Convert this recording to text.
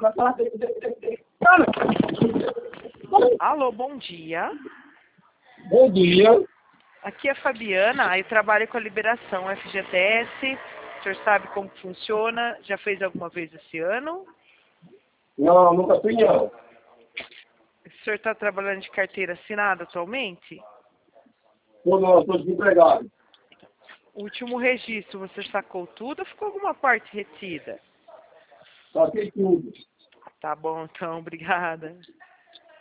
vai falar. Alô, bom dia. Bom dia. Aqui é a Fabiana, eu trabalho com a liberação FGTS. O senhor sabe como funciona? Já fez alguma vez esse ano? Não, nunca fui não. O senhor está trabalhando de carteira assinada atualmente? Estou desempregado. O último registro, você sacou tudo ou ficou alguma parte retida? Saquei tudo. Tá bom, então, obrigada.